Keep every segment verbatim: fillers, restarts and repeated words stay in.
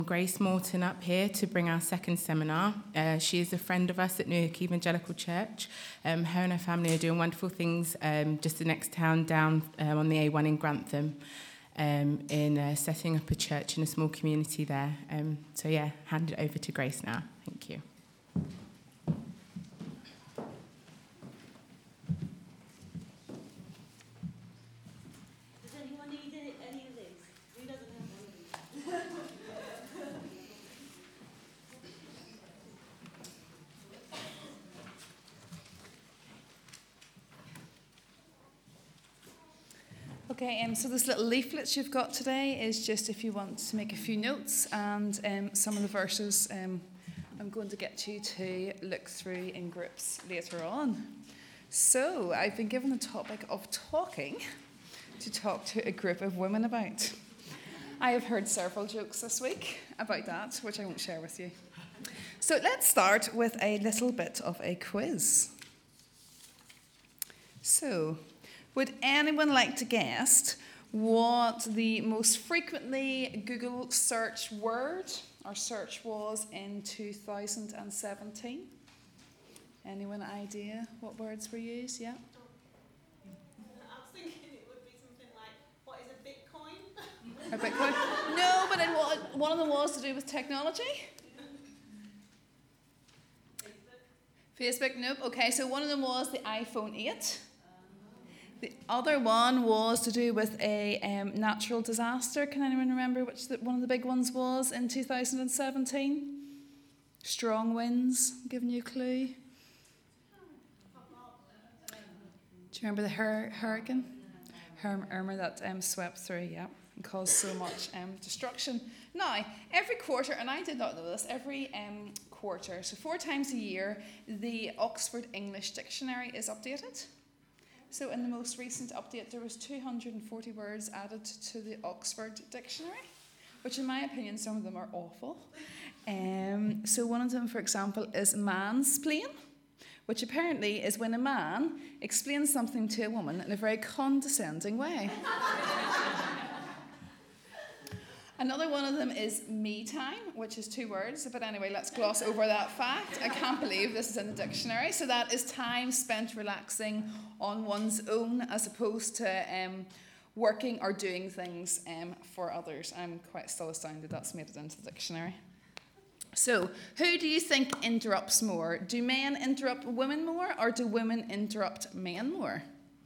Grace Morton up here to bring our second seminar. Uh, she is a friend of us at Newark Evangelical Church. Um, her and her family are doing wonderful things um, just the next town down um, on the A one in Grantham, um, in uh, setting up a church in a small community there. Um, so yeah, hand it over to Grace now. Thank you. Okay, um, so this little leaflet you've got today is just if you want to make a few notes, and um, some of the verses um, I'm going to get you to look through in groups later on. So I've been given the topic of talking to talk to a group of women about. I have heard several jokes this week about that, which I won't share with you. So let's start with a little bit of a quiz. So, would anyone like to guess what the most frequently Google search word or search was in two thousand seventeen? Anyone idea what words were used? Yeah? I was thinking it would be something like, what is a Bitcoin? A Bitcoin? No, but it, one of them was to do with technology. Facebook? Facebook, nope. Okay, so one of them was the iPhone eight. The other one was to do with a um, natural disaster. Can anyone remember which the, one of the big ones was in two thousand seventeen? Strong winds, giving you a clue. Do you remember the hur- hurricane? Hur- Irma that um, swept through, yeah, and caused so much um, destruction. Now, every quarter, and I did not know this, every um, quarter, so four times a year, the Oxford English Dictionary is updated. So in the most recent update, there was two hundred forty words added to the Oxford Dictionary, which in my opinion, some of them are awful. Um, so one of them, for example, is mansplain, which apparently is when a man explains something to a woman in a very condescending way. Another one of them is me time, which is two words. But anyway, let's gloss over that fact. I can't believe this is in the dictionary. So that is time spent relaxing on one's own as opposed to um, working or doing things um, for others. I'm quite still astounded that's made it into the dictionary. So who do you think interrupts more? Do men interrupt women more, or do women interrupt men more?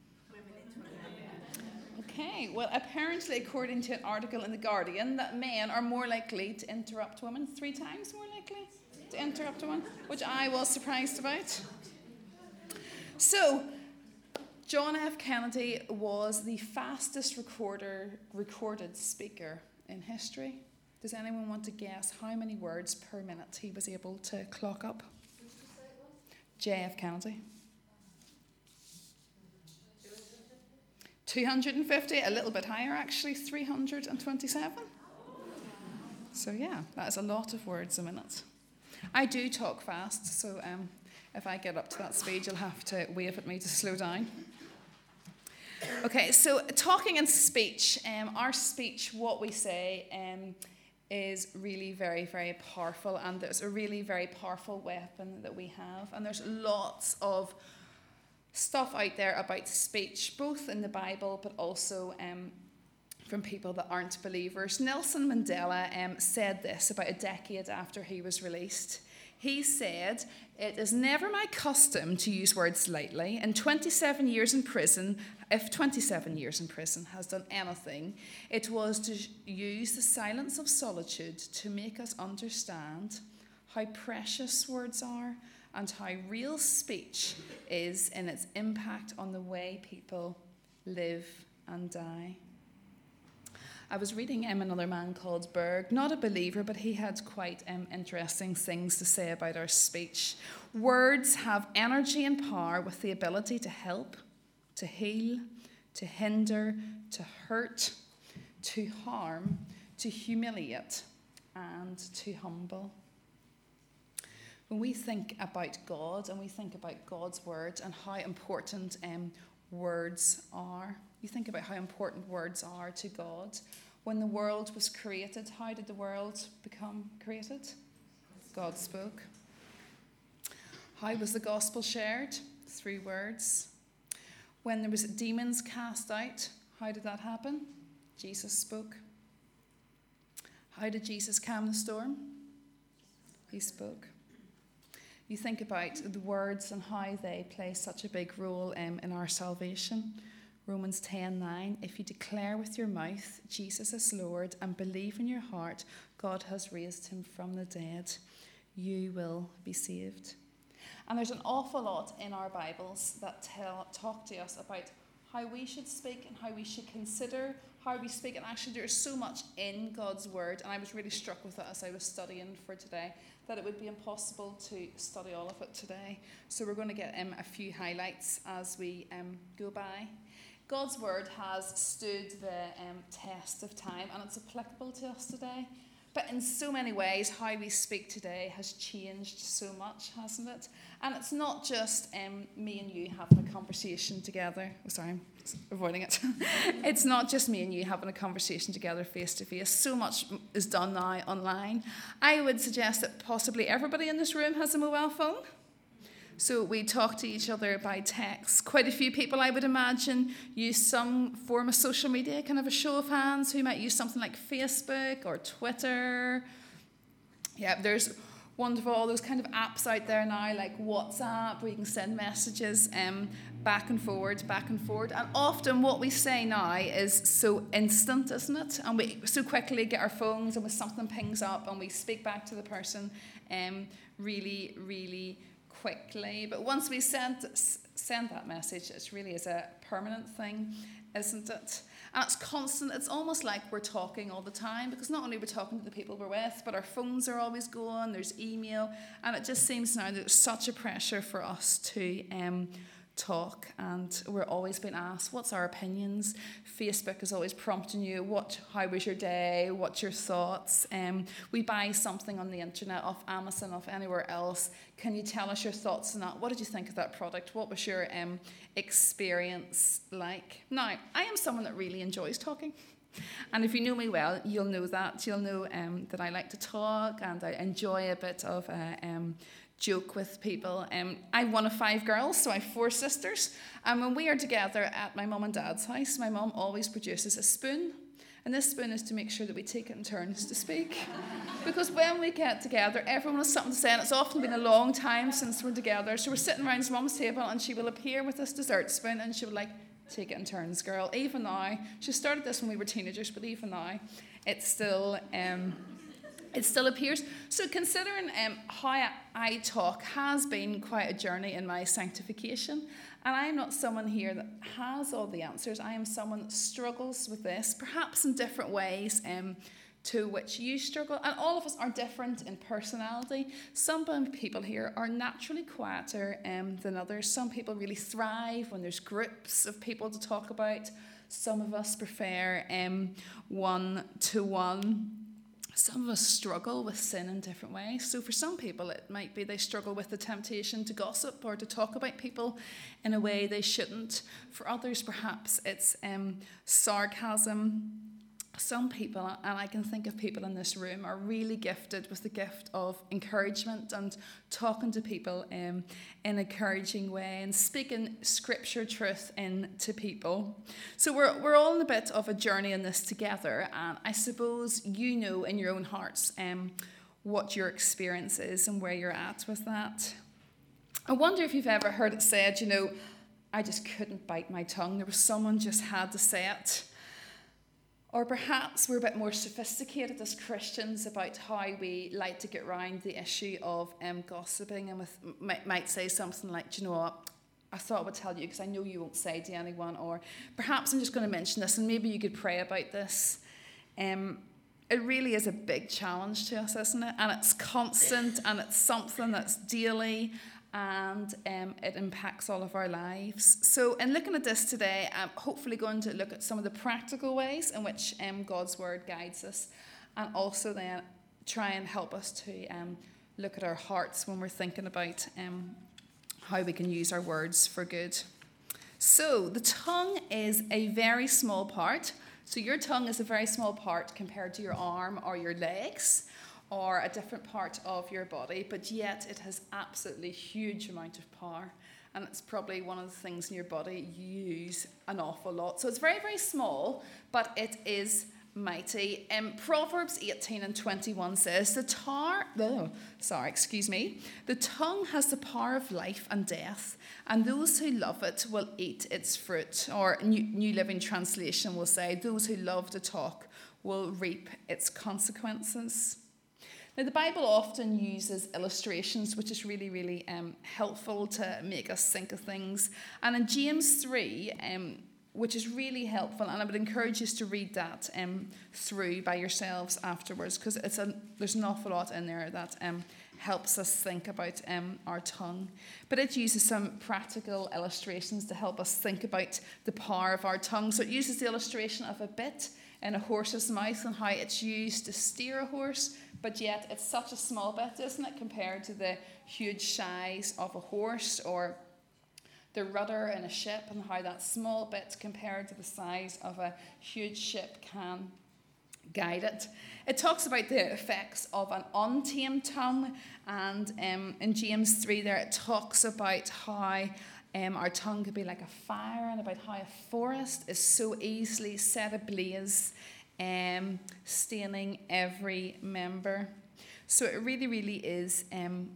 Okay, well, apparently, according to an article in The Guardian, that men are more likely to interrupt women, three times more likely to interrupt a woman, which I was surprised about. So, John F. Kennedy was the fastest recorder, recorded speaker in history. Does anyone want to guess how many words per minute he was able to clock up? J F. Kennedy. two hundred fifty, a little bit higher actually, three hundred twenty-seven. So yeah, that is a lot of words a minute. I do talk fast, so um, if I get up to that speed, you'll have to wave at me to slow down. Okay, so talking and speech. Um, our speech, what we say, um, is really very, very powerful, and there's a really very powerful weapon that we have, and there's lots of stuff out there about speech, both in the Bible but also um, from people that aren't believers. Nelson Mandela um, said this about a decade after he was released. He said, "It is never my custom to use words lightly. In twenty-seven years in prison, if twenty-seven years in prison has done anything, it was to use the silence of solitude to make us understand how precious words are and how real speech is in its impact on the way people live and die." I was reading um, another man called Berg, not a believer, but he had quite um, interesting things to say about our speech. Words have energy and power with the ability to help, to heal, to hinder, to hurt, to harm, to humiliate, and to humble. When we think about God and we think about God's word and how important um, words are, you think about how important words are to God, When the world was created, how did the world become created? God spoke. How was the gospel shared? Through words. When there was demons cast out, how did that happen? Jesus spoke. How did Jesus calm the storm? He spoke. You think about the words and how they play such a big role um, in our salvation. Romans ten nine, if you declare with your mouth Jesus is Lord and believe in your heart God has raised him from the dead, you will be saved. And there's an awful lot in our Bibles that tell, talk to us about how we should speak and how we should consider how we speak. And actually there's so much in God's word, and I was really struck with it as I was studying for today, that it would be impossible to study all of it today. So we're going to get um, a few highlights as we um, go by. God's word has stood the um, test of time, and it's applicable to us today. But in so many ways, how we speak today has changed so much, hasn't it? And it's not just um, me and you having a conversation together. Oh, sorry, I'm avoiding it. It's not just me and you having a conversation together face to face. So much is done now online. I would suggest that possibly everybody in this room has a mobile phone. So we talk to each other by text. Quite a few people, I would imagine, use some form of social media. Kind of a show of hands who might use something like Facebook or Twitter. Yeah, there's wonderful all those kind of apps out there now, like WhatsApp, where you can send messages um, back and forward, back and forward. And often what we say now is so instant, isn't it? And we so quickly get our phones, and when something pings up, and we speak back to the person um, really, really quickly. But once we send send that message, it really is a permanent thing, isn't it? And it's constant. It's almost like we're talking all the time, because not only are we talking to the people we're with, but our phones are always going, there's email, and it just seems now that there's such a pressure for us to um, talk, and we're always being asked, what's our opinions? Facebook is always prompting you, what, how was your day, what's your thoughts? Um, we buy something on the internet, off Amazon, off anywhere else. Can you tell us your thoughts on that? What did you think of that product? What was your um, experience like? Now, I am someone that really enjoys talking. And if you know me well, you'll know that. You'll know um, that I like to talk, and I enjoy a bit of a um, joke with people. Um, I'm one of five girls, so I have four sisters. And when we are together at my mum and dad's house, my mum always produces a spoon. And this spoon is to make sure that we take it in turns to speak. Because when we get together, everyone has something to say, and it's often been a long time since we're together. So we're sitting around his mum's table, and she will appear with this dessert spoon, and she will like, take it in turns, girl. Even now, she started this when we were teenagers, but even now, it's still... Um, It still appears. So considering um, how I, I talk has been quite a journey in my sanctification. And I am not someone here that has all the answers. I am someone that struggles with this, perhaps in different ways um, to which you struggle. And all of us are different in personality. Some people here are naturally quieter um, than others. Some people really thrive when there's groups of people to talk about. Some of us prefer um, one-to-one. Some of us struggle with sin in different ways. So for some people, it might be they struggle with the temptation to gossip or to talk about people in a way they shouldn't. For others, perhaps it's um, sarcasm. Some people, and I can think of people in this room, are really gifted with the gift of encouragement and talking to people um, in an encouraging way and speaking scripture truth into people. So we're we're all in a bit of a journey in this together, and I suppose you know in your own hearts um, what your experience is and where you're at with that. I wonder if you've ever heard it said, you know, I just couldn't bite my tongue. There was someone just had to say it. Or perhaps we're a bit more sophisticated as Christians about how we like to get around the issue of um, gossiping, and with, might, might say something like, do you know what, I thought I would tell you because I know you won't say to anyone, or perhaps I'm just going to mention this and maybe you could pray about this. Um, it really is a big challenge to us, isn't it? And it's constant, and it's something that's daily, and um, it impacts all of our lives. So in looking at this today, I'm hopefully going to look at some of the practical ways in which um, God's word guides us, and also then try and help us to um, look at our hearts when we're thinking about um, how we can use our words for good. So the tongue is a very small part, So your tongue is a very small part compared to your arm or your legs or a different part of your body, but yet it has absolutely huge amount of power. And it's probably one of the things in your body you use an awful lot. So it's very, very small, but it is mighty. Um, Proverbs eighteen and twenty-one says, the tar, oh, sorry, excuse me, the tongue has the power of life and death, and those who love it will eat its fruit. Or New, New Living Translation will say, those who love to talk will reap its consequences. Now, the Bible often uses illustrations, which is really, really um, helpful to make us think of things. And in James three, um, which is really helpful, and I would encourage you to read that um, through by yourselves afterwards, because it's a, there's an awful lot in there that um, helps us think about um, our tongue. But it uses some practical illustrations to help us think about the power of our tongue. So it uses the illustration of a bit in a horse's mouth and how it's used to steer a horse, but yet it's such a small bit, isn't it, compared to the huge size of a horse, or the rudder in a ship and how that small bit compared to the size of a huge ship can guide it. It talks about the effects of an untamed tongue, and um, in James three there it talks about how Um, our tongue could be like a fire, and about how a forest is so easily set ablaze, um, staining every member. So it really, really is um,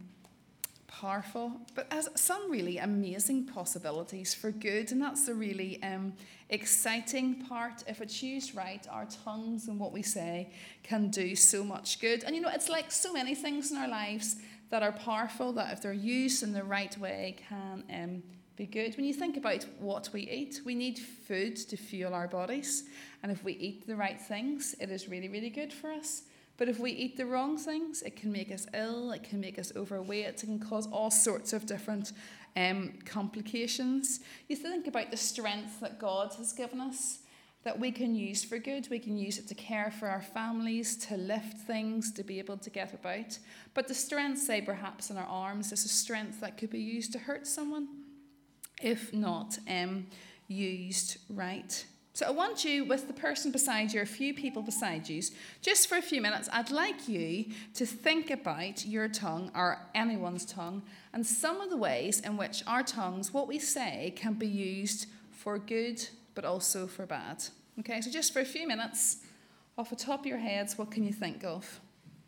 powerful, but has some really amazing possibilities for good, and that's the really um, exciting part. If it's used right, our tongues and what we say can do so much good. And you know, it's like so many things in our lives that are powerful, that if they're used in the right way can um, be good. When you think about what we eat, we need food to fuel our bodies, and if we eat the right things, it is really, really good for us. But if we eat the wrong things, it can make us ill, it can make us overweight, it can cause all sorts of different um, complications. You think about the strength that God has given us, that we can use for good. We can use it to care for our families, to lift things, to be able to get about. But the strength, say perhaps in our arms, is a strength that could be used to hurt someone, if not um, used right. So I want you, with the person beside you, or a few people beside you, just for a few minutes, I'd like you to think about your tongue, or anyone's tongue, and some of the ways in which our tongues, what we say, can be used for good, but also for bad. Okay, so just for a few minutes, off the top of your heads, what can you think of?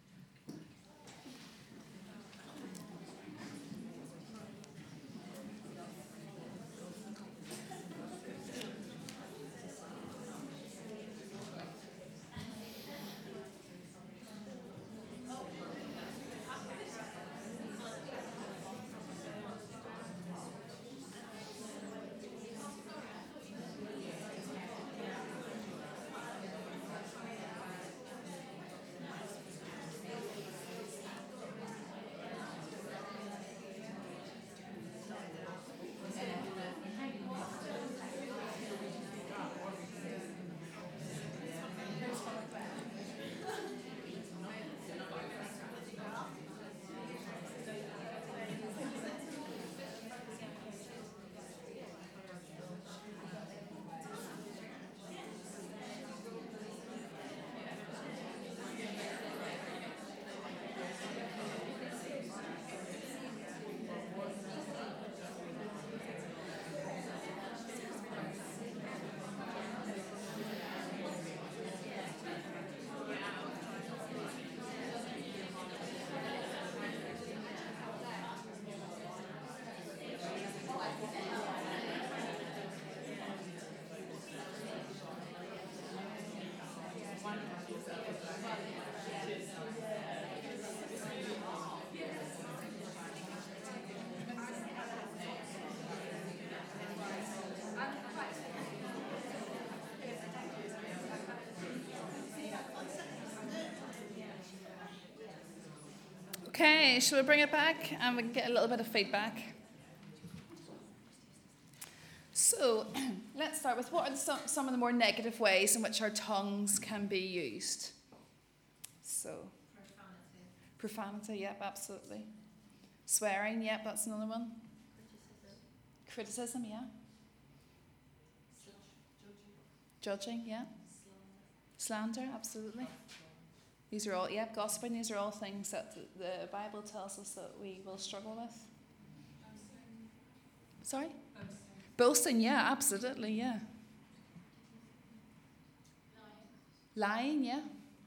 Okay, shall we bring it back and we can get a little bit of feedback? So, let's start with what are some, some of the more negative ways in which our tongues can be used? So, profanity. Profanity, yep, absolutely. Swearing, yep, that's another one. Criticism. Criticism, yeah. Judging. Judging, yeah. Slander, absolutely. These are all, yeah, gossiping, these are all things that the Bible tells us that we will struggle with. Sorry? Boasting. Boasting, yeah, absolutely, yeah. Lying. Lying, yeah.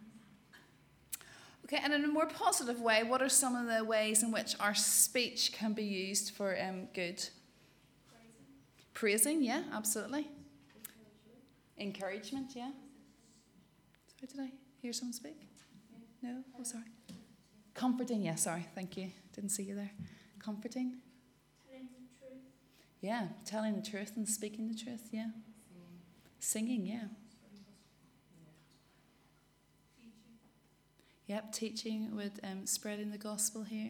Okay, and in a more positive way, what are some of the ways in which our speech can be used for um, good? Praising. Praising, yeah, absolutely. Encouragement, yeah. Sorry, did I hear someone speak? No? Oh, sorry. Comforting, yeah, sorry, thank you. Didn't see you there. Comforting. Telling the truth. Yeah, telling the truth and speaking the truth, yeah. Singing, Singing yeah. Teaching. Yep, teaching with um, spreading the gospel here.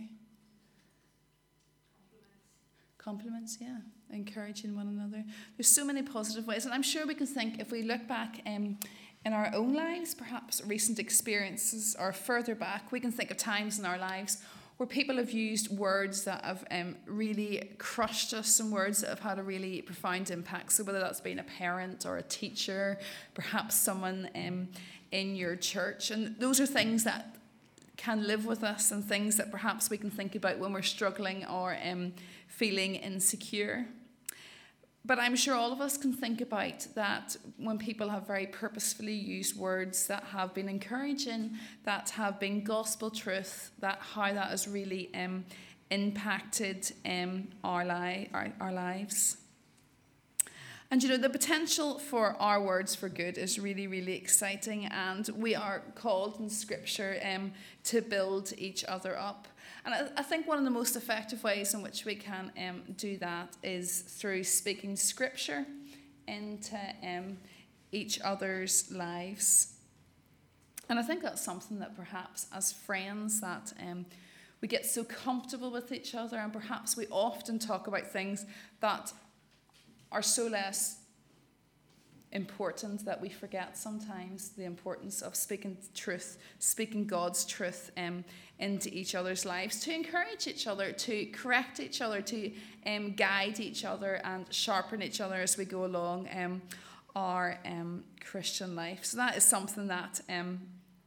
Compliments. Compliments, yeah. Encouraging one another. There's so many positive ways, and I'm sure we can think, if we look back um, in our own lives, perhaps recent experiences, or further back, we can think of times in our lives where people have used words that have um, really crushed us, and words that have had a really profound impact. So whether that's been a parent or a teacher, perhaps someone um, in your church, and those are things that can live with us, and things that perhaps we can think about when we're struggling or um, feeling insecure. But I'm sure all of us can think about that when people have very purposefully used words that have been encouraging, that have been gospel truth, that how that has really um, impacted um, our, li- our, our lives. And you know, the potential for our words for good is really, really exciting, and we are called in Scripture um, to build each other up. And I, I think one of the most effective ways in which we can um, do that is through speaking Scripture into um, each other's lives. And I think that's something that perhaps as friends that um, we get so comfortable with each other, and perhaps we often talk about things that are so less important that we forget sometimes the importance of speaking truth, speaking God's truth um, into each other's lives, to encourage each other, to correct each other, to um, guide each other and sharpen each other as we go along um, our um, Christian life. So that is something that um,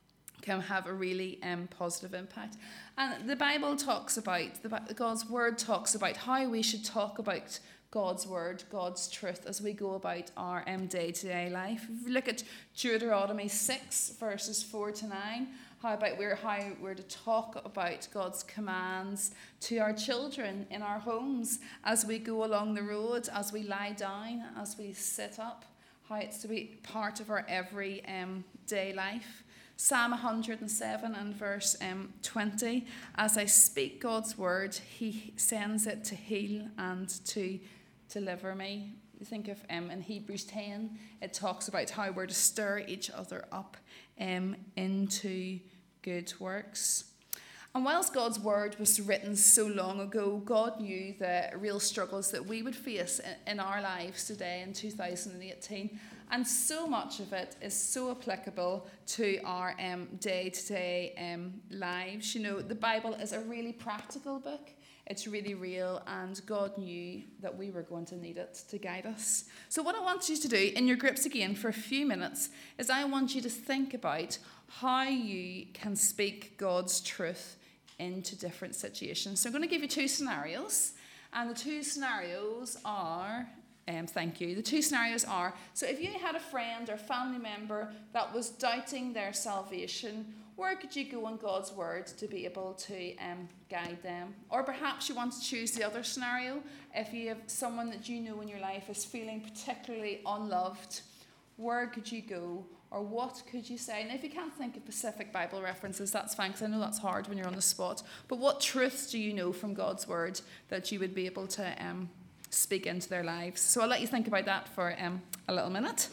can have a really um, positive impact. And the Bible talks about, the, God's word talks about how we should talk about God's word, God's truth, as we go about our um, day-to-day life. If you look at Deuteronomy six, verses four to nine, how about we're how we're to talk about God's commands to our children in our homes, as we go along the road, as we lie down, as we sit up, how it's to be part of our every um, day life. Psalm one hundred seven and verse um, twenty, as I speak God's word, he sends it to heal and to deliver me. You think of um, in Hebrews ten, it talks about how we're to stir each other up um, into good works. And whilst God's word was written so long ago, God knew the real struggles that we would face in, in our lives today in two thousand eighteen. And so much of it is so applicable to our um, day-to-day um, lives. You know, the Bible is a really practical book. It's really real, and God knew that we were going to need it to guide us. So what I want you to do in your groups again for a few minutes is I want you to think about how you can speak God's truth into different situations. So I'm going to give you two scenarios, and the two scenarios are... Um, thank you. The two scenarios are, so if you had a friend or family member that was doubting their salvation, where could you go in God's word to be able to um, guide them? Or perhaps you want to choose the other scenario. If you have someone that you know in your life is feeling particularly unloved, where could you go? Or what could you say? And if you can't think of specific Bible references, that's fine, because I know that's hard when you're on the spot. But what truths do you know from God's word that you would be able to um, speak into their lives? So I'll let you think about that for um, a little minute.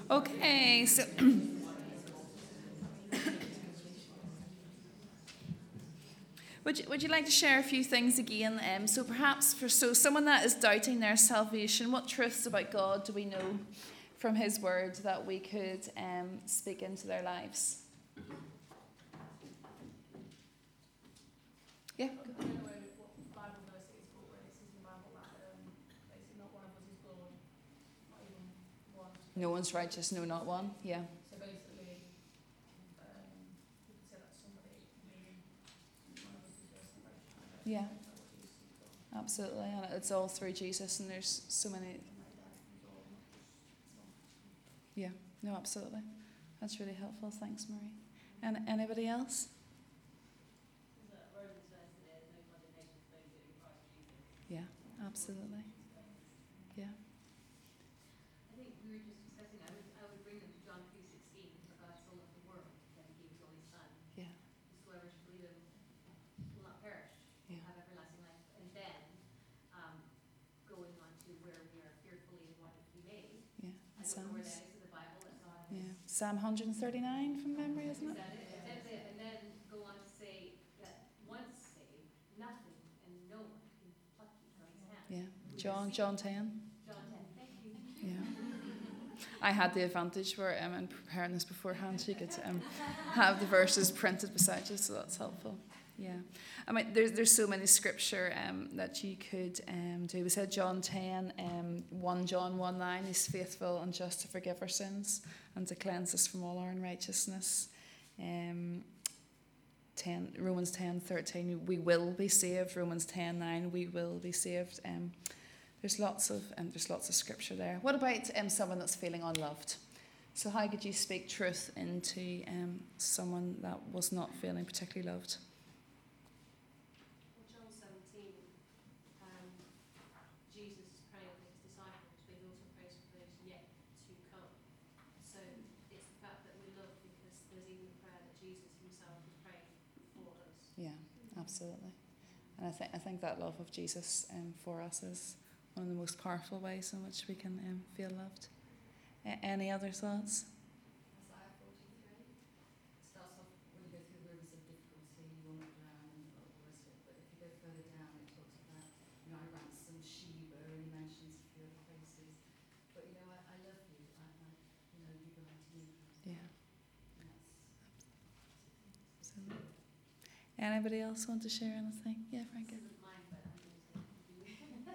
Okay, so would you, would you like to share a few things again? Um, so perhaps for so someone that is doubting their salvation, what truths about God do we know from His Word that we could um, speak into their lives? Yeah. No one's righteous, no, not one. Yeah. So basically, um, you could say that somebody being one of us is worse than righteous. Yeah. Absolutely, and it's all through Jesus, and there's so many. Yeah, no, absolutely. That's really helpful. Thanks, Marie. And anybody else? Yeah, absolutely. Yeah. I think we were just discussing, I would, I would bring them to John three sixteen, for God so loved the world that He gave His only Son. Yeah. Whosoever should believe Him will not perish, Yeah. have everlasting life. And then, um, going on to where we are fearfully and wonderfully made. Yeah. I don't know where Psalms. that is in the Bible. That God has. Yeah. Psalm one thirty-nine from memory, isn't Is it? that it? And then, and then go on to say that once saved, nothing and no one can pluck you from His hand. Yeah. John John ten. John ten. Thank you. Yeah. I had the advantage where um, in preparing this beforehand, you could um, have the verses printed beside you, so that's helpful. Yeah. I mean, there's there's so many scripture um, that you could um, do. We said John ten, um, First John one nine, He's faithful and just to forgive our sins and to cleanse us from all our unrighteousness. Um, ten, Romans ten thirteen, we will be saved. Romans ten nine, we will be saved. Um, There's lots of um, there's lots of scripture there. What about um, someone that's feeling unloved? So how could you speak truth into um, someone that was not feeling particularly loved? In John seventeen, um, Jesus is praying for His disciples, but He also prays for those yet to come. So it's the fact that we love because there's even the prayer that Jesus Himself is praying for us. Yeah, absolutely. And I think I think that love of Jesus um, for us is one of the most powerful ways in which we can um, feel loved. A- any other thoughts? Isaiah forty-three starts off when you go through the rooms of difficulty, you will not drown and all the rest of it. But if you go further down, it talks about, you know, I ransom Sheba, and he mentions a few other places. But you know, I, I love you. I, I, you know, you belong to me. Yeah. And that's, So, anybody else want to share anything? Yeah, Frankie. This isn't mine, but I'm going to take it.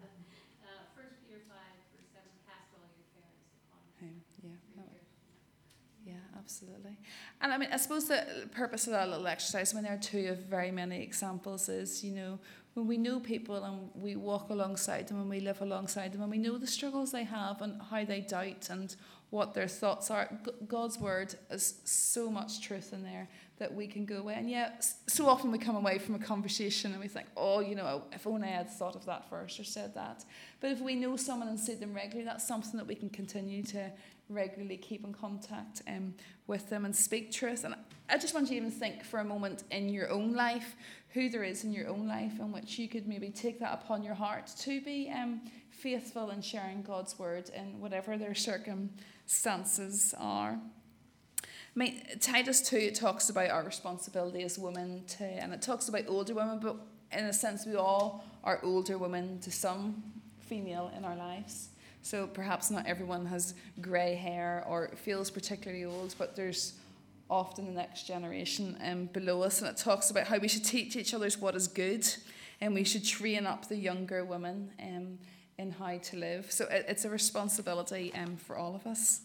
uh, First Peter five, verse seven, cast all your cares upon Him. Um, yeah. for that He cares for you. Yeah, absolutely. And I mean, I suppose the purpose of that little exercise, when there are two of very many examples, is, you know, when we know people and we walk alongside them and we live alongside them and we know the struggles they have and how they doubt and what their thoughts are, G- God's word is so much truth in there that we can go away. And yeah, s- so often we come away from a conversation and we think, oh, you know, if only I had thought of that first or said that. But if we know someone and see them regularly, that's something that we can continue to regularly keep in contact um, with them and speak truth. And I just want you to even think for a moment in your own life, who there is in your own life in which you could maybe take that upon your heart to be um, faithful in sharing God's word in whatever their circumstances are. I mean, Titus two, it talks about our responsibility as women to, and it talks about older women, but in a sense we all are older women to some female in our lives. So perhaps not everyone has grey hair or feels particularly old, but there's often the next generation um, below us, and it talks about how we should teach each other what is good, and we should train up the younger women um, in how to live. So it, it's a responsibility um, for all of us.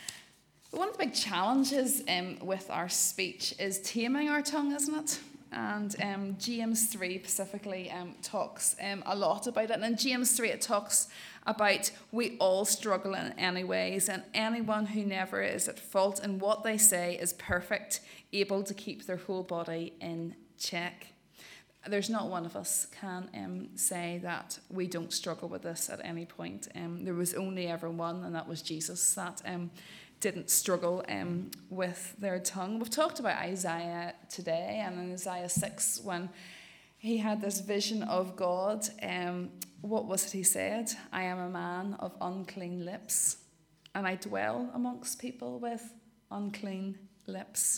But one of the big challenges um, with our speech is taming our tongue, isn't it? And um, James three specifically um, talks um, a lot about it. And in James three it talks about we all struggle in any ways, and anyone who never is at fault in what they say is perfect, able to keep their whole body in check. There's not one of us can um, say that we don't struggle with this at any point. Um, there was only ever one, and that was Jesus, that um, didn't struggle um, with their tongue. We've talked about Isaiah today, and in Isaiah six, when he had this vision of God, um, what was it he said? I am a man of unclean lips, and I dwell amongst people with unclean lips.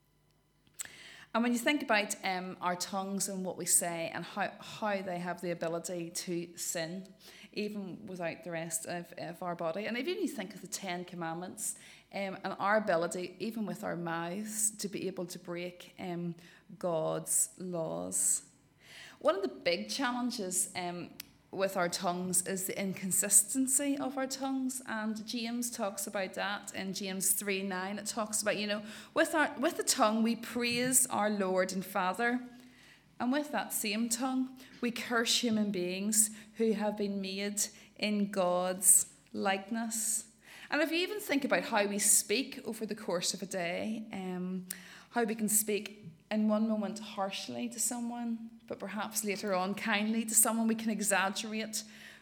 And when you think about um, our tongues and what we say and how, how they have the ability to sin, even without the rest of, of our body, and even you think of the Ten Commandments um, and our ability, even with our mouths, to be able to break um, God's laws. One of the big challenges um, with our tongues is the inconsistency of our tongues, and James talks about that in James three nine. It talks about, you know, with our with the tongue we praise our Lord and Father, and with that same tongue we curse human beings who have been made in God's likeness. And if you even think about how we speak over the course of a day, um, how we can speak in one moment harshly to someone, but perhaps later on kindly to someone, we can exaggerate,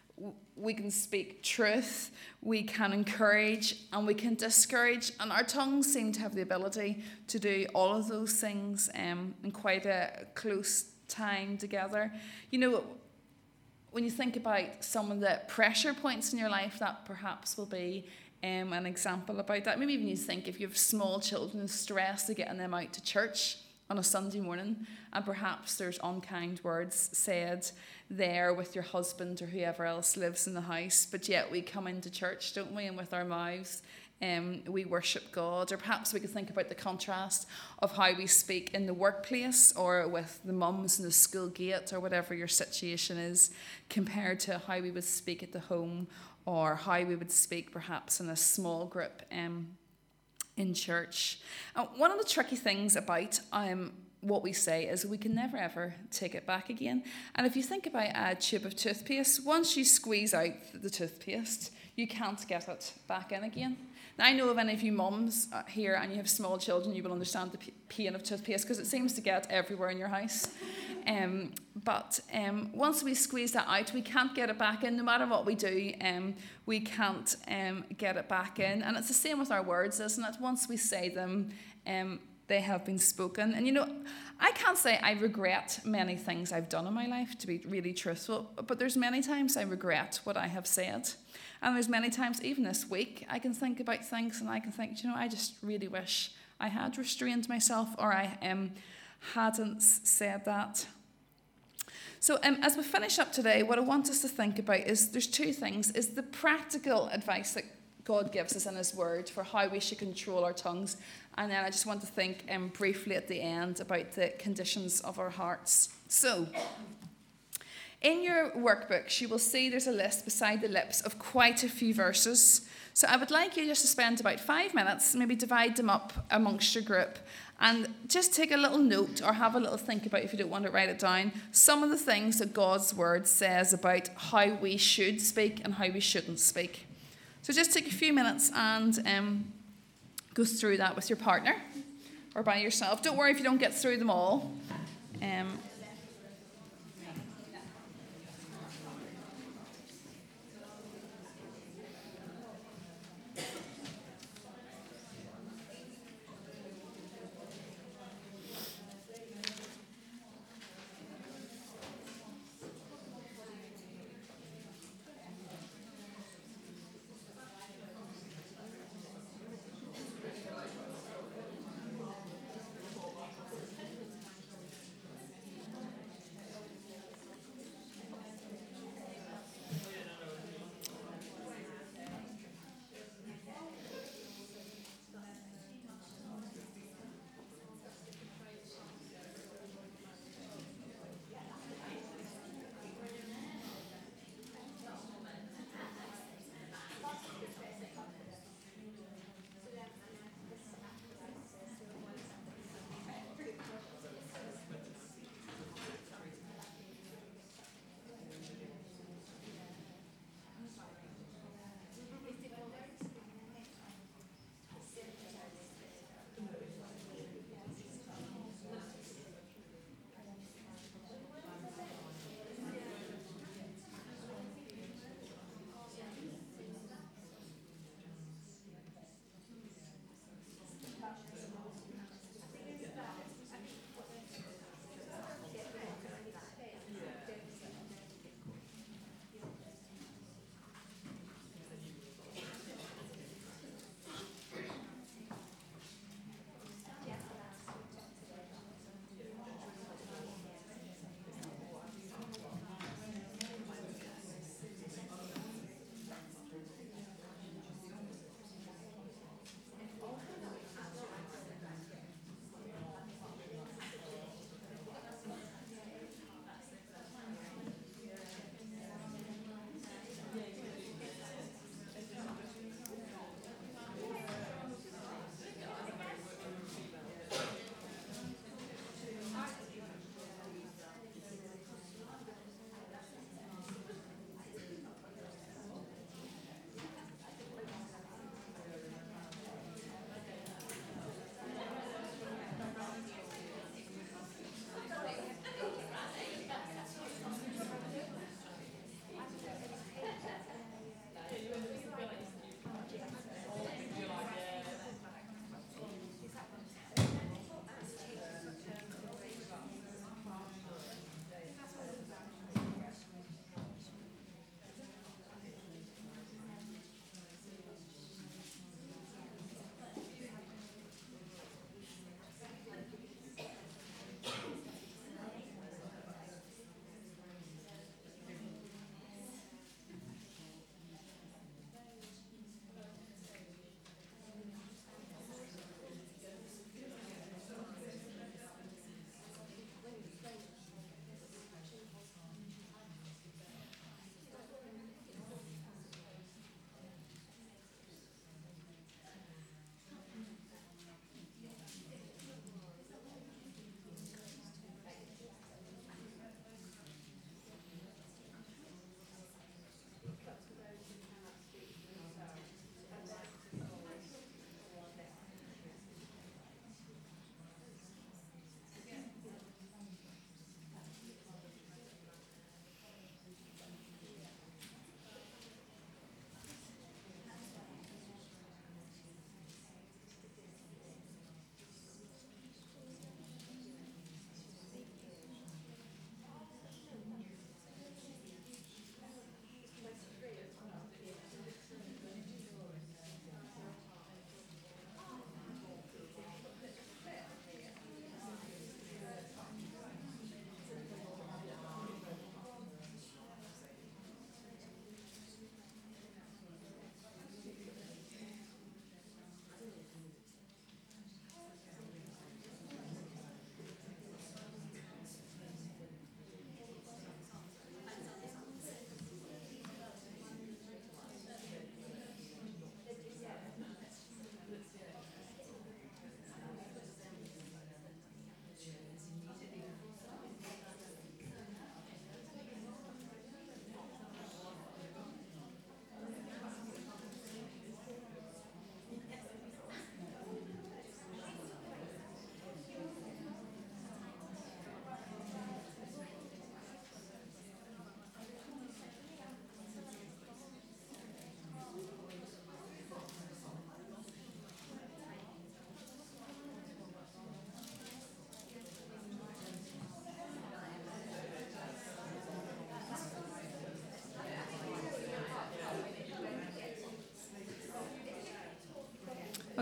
we can speak truth, we can encourage, and we can discourage. And our tongues seem to have the ability to do all of those things um, in quite a close time together. You know, when you think about some of the pressure points in your life, that perhaps will be um, an example about that. Maybe even you think if you have small children, stress to getting them out to church on a Sunday morning, and perhaps there's unkind words said there with your husband or whoever else lives in the house, but yet we come into church, don't we, and with our mouths um, we worship God. Or perhaps we could think about the contrast of how we speak in the workplace or with the mums in the school gate or whatever your situation is, compared to how we would speak at the home, or how we would speak perhaps in a small group um, in church. Uh, one of the tricky things about um, what we say is we can never ever take it back again. And if you think about a tube of toothpaste, once you squeeze out the toothpaste, you can't get it back in again. Now, I know of any of you mums here and you have small children, you will understand the pain of toothpaste because it seems to get everywhere in your house. Um, but um, once we squeeze that out, we can't get it back in. No matter what we do, um, we can't um, get it back in. And it's the same with our words, isn't it? Once we say them, um, they have been spoken. And you know, I can't say I regret many things I've done in my life, to be really truthful, but there's many times I regret what I have said. And there's many times, even this week, I can think about things and I can think, you know, I just really wish I had restrained myself, or I um, hadn't said that. So um, as we finish up today, what I want us to think about is there's two things, is the practical advice that God gives us in his word for how we should control our tongues. And then I just want to think um, briefly at the end about the conditions of our hearts. So, in your workbooks, you will see there's a list beside the lips of quite a few verses. So I would like you just to spend about five minutes, maybe divide them up amongst your group, and just take a little note or have a little think about, if you don't want to write it down, some of the things that God's word says about how we should speak and how we shouldn't speak. So just take a few minutes and um, go through that with your partner or by yourself. Don't worry if you don't get through them all. Um,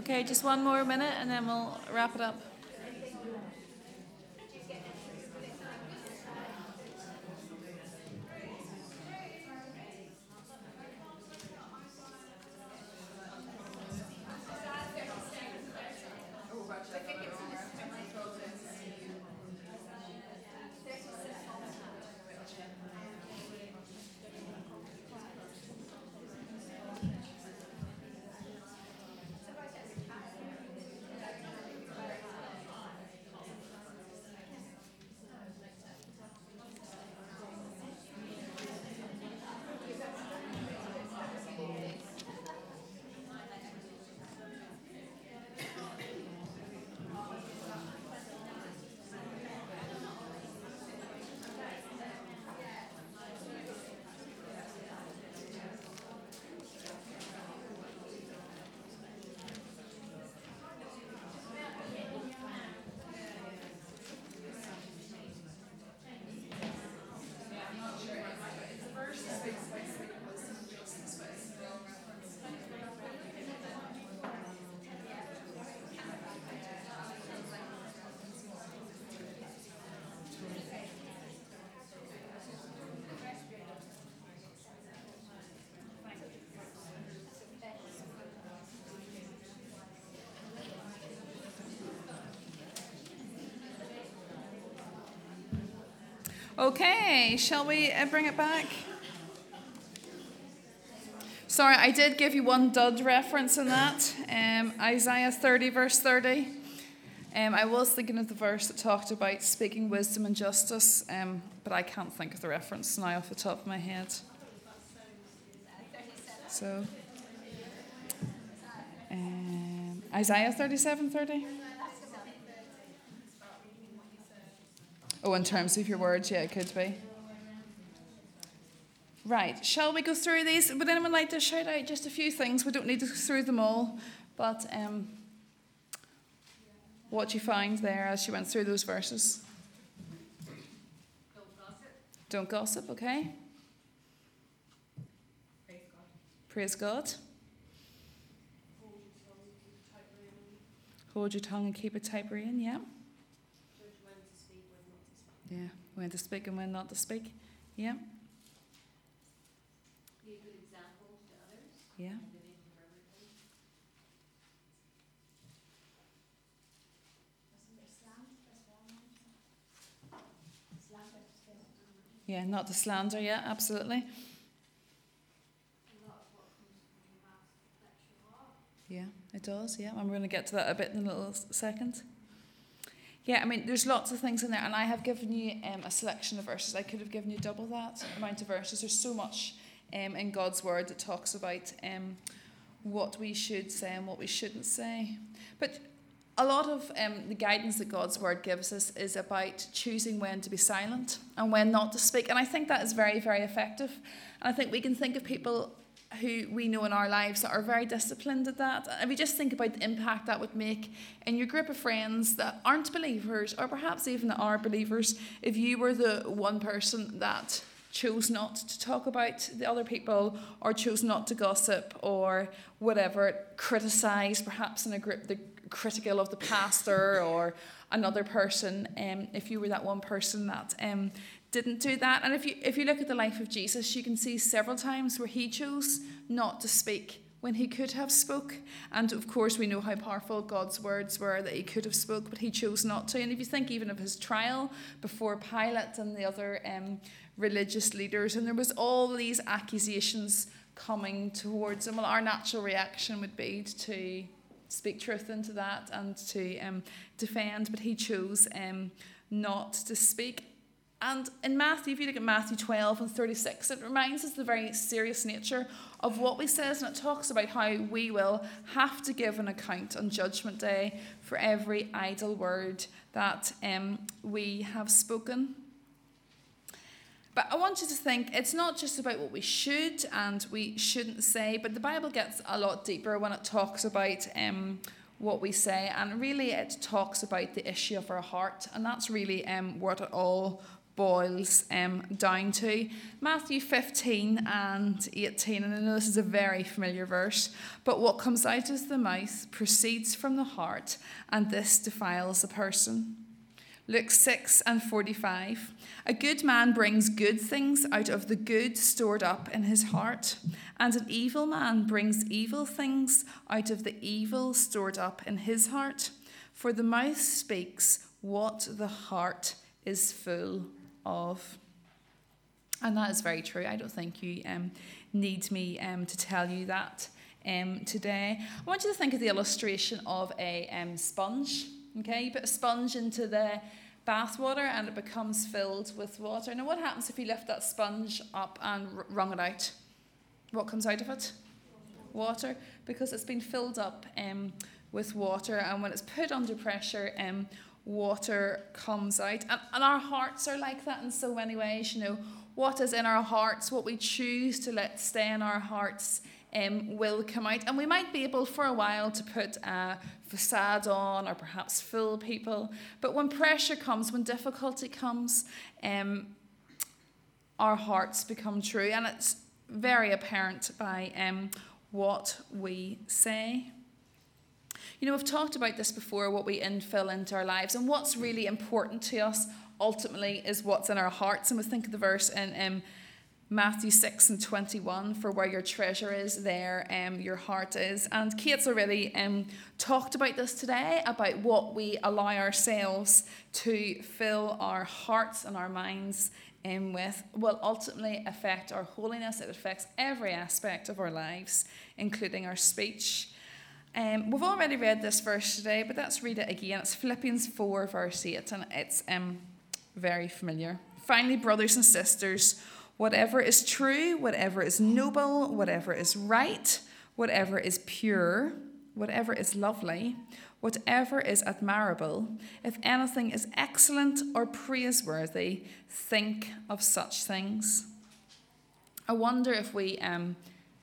Okay, just one more minute and then we'll wrap it up. Okay, shall we uh, bring it back? Sorry, I did give you one dud reference in that. Um, Isaiah thirty, verse thirty. Um, I was thinking of the verse that talked about speaking wisdom and justice, um, but I can't think of the reference now off the top of my head. So, um, Isaiah thirty-seven, thirty. Oh, in terms of your words, yeah, it could be. Right, shall we go through these? Would anyone like to shout out just a few things? We don't need to go through them all, but um, what you find there as you went through those verses? Don't gossip. Don't gossip, okay? Praise God. Praise God. Hold your tongue and keep it tight. Hold your tongue and keep it tight rein, yeah. Judge when to speak, when not to speak. Yeah, when to speak and when not to speak, yeah, Be a good example to others. yeah. And living for everything. Yeah, not to slander, yeah, absolutely. A lot of what comes from your mouth reflects your heart. Yeah, it does, yeah. And we're going to get to that a bit in a little s- second. Yeah, I mean, there's lots of things in there, and I have given you um, a selection of verses. I could have given you double that amount of verses. There's so much um, in God's Word that talks about um, what we should say and what we shouldn't say. But a lot of um, the guidance that God's Word gives us is about choosing when to be silent and when not to speak. And I think that is very, very effective. And I think we can think of people who we know in our lives that are very disciplined at that. And if you just think about the impact that would make in your group of friends that aren't believers, or perhaps even that are believers, if you were the one person that chose not to talk about the other people, or chose not to gossip, or whatever, criticise perhaps in a group the critical of the pastor or another person, um, if you were that one person that um, didn't do that. And if you if you look at the life of Jesus, you can see several times where he chose not to speak when he could have spoke. And of course we know how powerful God's words were, that he could have spoke, but he chose not to. And if you think even of his trial before Pilate and the other um, religious leaders, and there was all these accusations coming towards him, well, our natural reaction would be to speak truth into that and to um, defend, but he chose um, not to speak. And in Matthew, if you look at Matthew twelve and thirty-six, it reminds us the very serious nature of what we say, and it talks about how we will have to give an account on Judgment Day for every idle word that um, we have spoken. But I want you to think, it's not just about what we should and we shouldn't say, but the Bible gets a lot deeper when it talks about um, what we say, and really it talks about the issue of our heart, and that's really um, what it all boils um, down to. Matthew fifteen and eighteen, and I know this is a very familiar verse, but what comes out of the mouth proceeds from the heart, and this defiles a person. Luke six and forty-five, a good man brings good things out of the good stored up in his heart, and an evil man brings evil things out of the evil stored up in his heart. For the mouth speaks what the heart is full of. And that is very true. I don't think you um, need me um, to tell you that um, today. I want you to think of the illustration of a um, sponge. Okay, you put a sponge into the bath water and it becomes filled with water. Now, what happens if you lift that sponge up and wrung it out? What comes out of it? Water, because it's been filled up um, with water, and when it's put under pressure, um, water comes out. And, and our hearts are like that in so many ways. You know, what is in our hearts, what we choose to let stay in our hearts, um, will come out. And we might be able for a while to put a facade on, or perhaps fool people. But when pressure comes, when difficulty comes, um, our hearts become true. And it's very apparent by um, what we say. You know, we've talked about this before, what we infill into our lives, and what's really important to us ultimately is what's in our hearts. And we think of the verse in um, Matthew six and twenty-one, for where your treasure is, there um, your heart is. And Kate's already um, talked about this today, about what we allow ourselves to fill our hearts and our minds in with will ultimately affect our holiness. It affects every aspect of our lives, including our speech. Um, we've already read this verse today, but let's read it again. It's Philippians four, verse eight, and it's um, very familiar. Finally, brothers and sisters, whatever is true, whatever is noble, whatever is right, whatever is pure, whatever is lovely, whatever is admirable, if anything is excellent or praiseworthy, think of such things. I wonder if we um,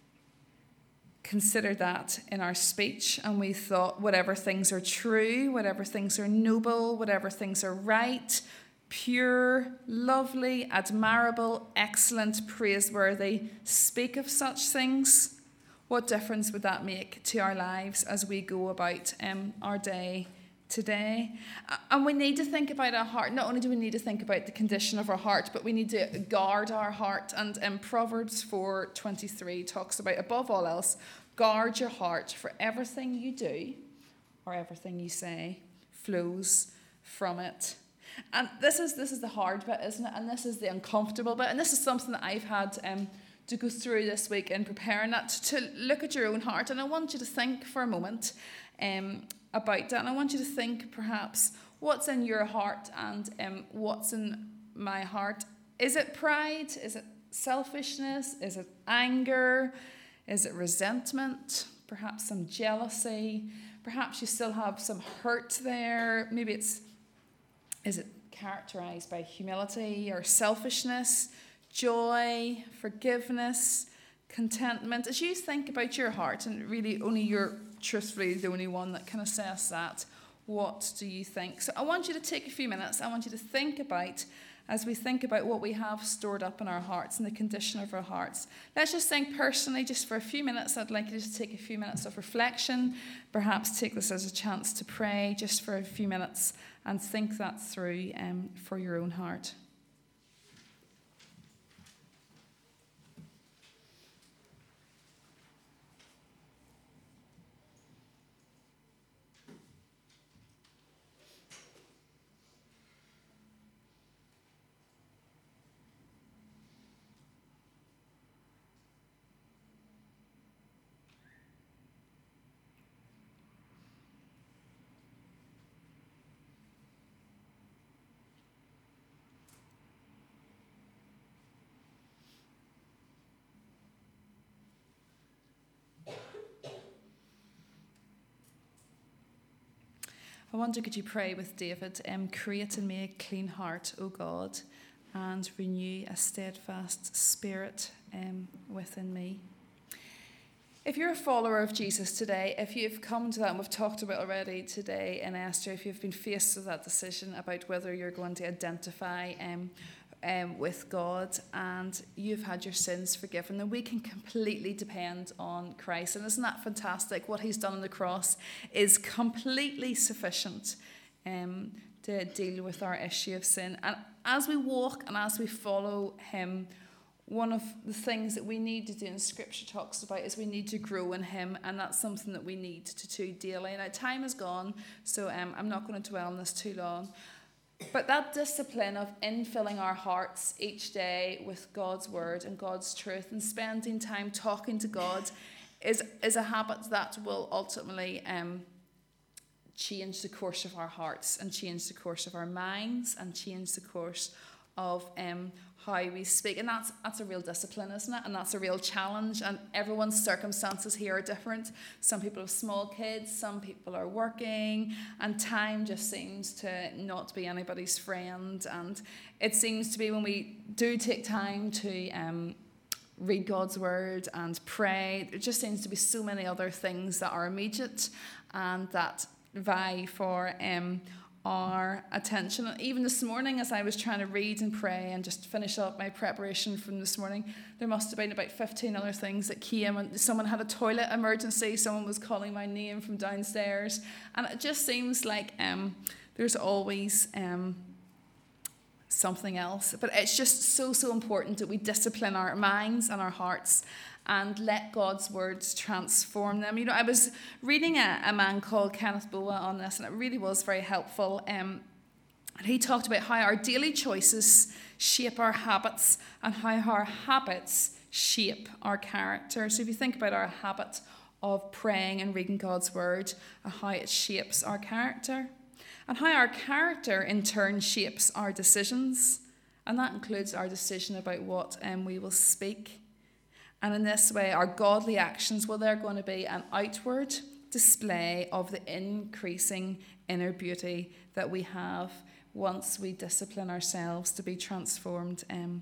consider that in our speech, and we thought whatever things are true, whatever things are noble, whatever things are right, pure, lovely, admirable, excellent, praiseworthy, speak of such things. What difference would that make to our lives as we go about um, our day today? And we need to think about our heart. Not only do we need to think about the condition of our heart, but we need to guard our heart. And um, Proverbs four twenty-three talks about, above all else, guard your heart, for everything you do or everything you say flows from it. And this is this is the hard bit, isn't it? And this is the uncomfortable bit. And this is something that I've had um, to go through this week in preparing that, to look at your own heart. And I want you to think for a moment um, about that. And I want you to think perhaps what's in your heart and um, what's in my heart. Is it pride? Is it selfishness? Is it anger? Is it resentment? Perhaps some jealousy? Perhaps you still have some hurt there. Maybe it's Is it characterized by humility or selfishness, joy, forgiveness, contentment? As you think about your heart, and really only you're truthfully the only one that can assess that, what do you think? So I want you to take a few minutes. I want you to think about, as we think about what we have stored up in our hearts and the condition of our hearts. Let's just think personally, just for a few minutes. I'd like you to take a few minutes of reflection, perhaps take this as a chance to pray just for a few minutes and think that through um, for your own heart. I wonder, could you pray with David? Um, Create in me a clean heart, O God, and renew a steadfast spirit um, within me. If you're a follower of Jesus today, if you've come to that, and we've talked about already today in Esther, if you've been faced with that decision about whether you're going to identify um, um, with God and you've had your sins forgiven, then we can completely depend on Christ. And isn't that fantastic? What he's done on the cross is completely sufficient um, to deal with our issue of sin. And as we walk and as we follow him, one of the things that we need to do, and Scripture talks about, is we need to grow in him, and that's something that we need to do daily. Now, time is gone, so um, I'm not going to dwell on this too long. But that discipline of infilling our hearts each day with God's word and God's truth and spending time talking to God is, is a habit that will ultimately um, change the course of our hearts and change the course of our minds and change the course of um, how we speak. And that's that's a real discipline, isn't it? And that's a real challenge. And everyone's circumstances here are different. Some people have small kids, some people are working, and time just seems to not be anybody's friend. And it seems to be when we do take time to um, read God's word and pray, there just seems to be so many other things that are immediate and that vie for um our attention. And even this morning, as I was trying to read and pray and just finish up my preparation from this morning, there must have been about fifteen other things that came. And someone had a toilet emergency, someone was calling my name from downstairs, and it just seems like um there's always um something else. But it's just so so important that we discipline our minds and our hearts and let God's words transform them. You know, I was reading a, a man called Kenneth Boa on this, and it really was very helpful. Um, and he talked about how our daily choices shape our habits and how our habits shape our character. So if you think about our habit of praying and reading God's word and how it shapes our character, and how our character in turn shapes our decisions, and that includes our decision about what um, we will speak. And in this way, our godly actions, well, they're going to be an outward display of the increasing inner beauty that we have once we discipline ourselves to be transformed um,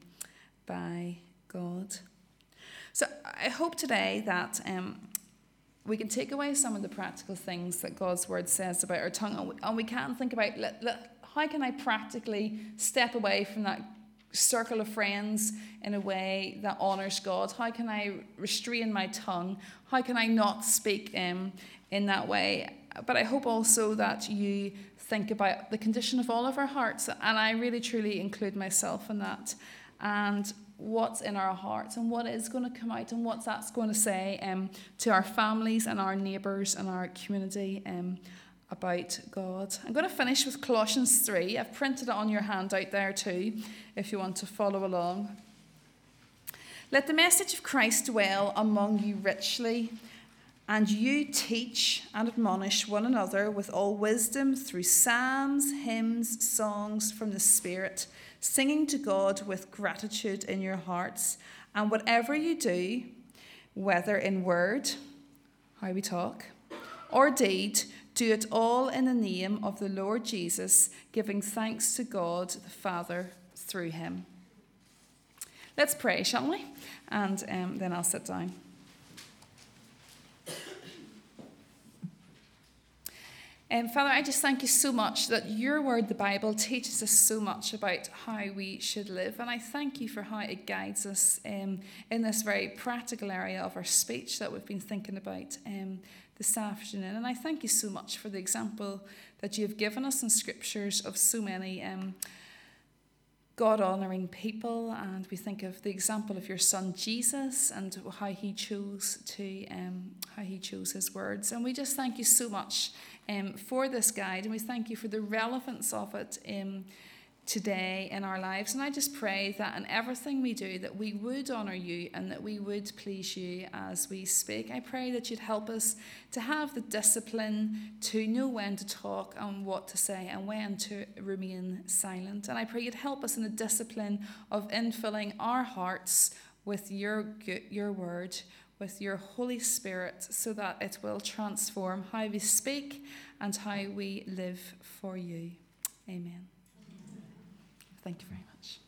by God. So I hope today that um, we can take away some of the practical things that God's word says about our tongue, and we, and we can think about, let, let, how can I practically step away from that circle of friends in a way that honours God? How can I restrain my tongue? How can I not speak um, in that way? But I hope also that you think about the condition of all of our hearts, and I really truly include myself in that, and what's in our hearts and what is going to come out and what that's going to say um, to our families and our neighbours and our community um, about God. I'm going to finish with Colossians three. I've printed it on your handout there too, if you want to follow along. Let the message of Christ dwell among you richly, and you teach and admonish one another with all wisdom through psalms, hymns, songs from the Spirit, singing to God with gratitude in your hearts. And whatever you do, whether in word, how we talk, or deed, do it all in the name of the Lord Jesus, giving thanks to God the Father through him. Let's pray, shall we? And um, then I'll sit down. Um, Father, I just thank you so much that your word, the Bible, teaches us so much about how we should live. And I thank you for how it guides us um, in this very practical area of our speech that we've been thinking about um, this afternoon. And I thank you so much for the example that you've given us in scriptures of so many um, God-honouring people. And we think of the example of your son Jesus and how he chose to, um, how he chose his words. And we just thank you so much um, for this guide, and we thank you for the relevance of it um, today in our lives. And I just pray that in everything we do, that we would honour you and that we would please you as we speak. I pray that you'd help us to have the discipline to know when to talk and what to say and when to remain silent. And I pray you'd help us in the discipline of infilling our hearts with your, your word, with your Holy Spirit, so that it will transform how we speak and how we live for you. Amen. Thank you very much.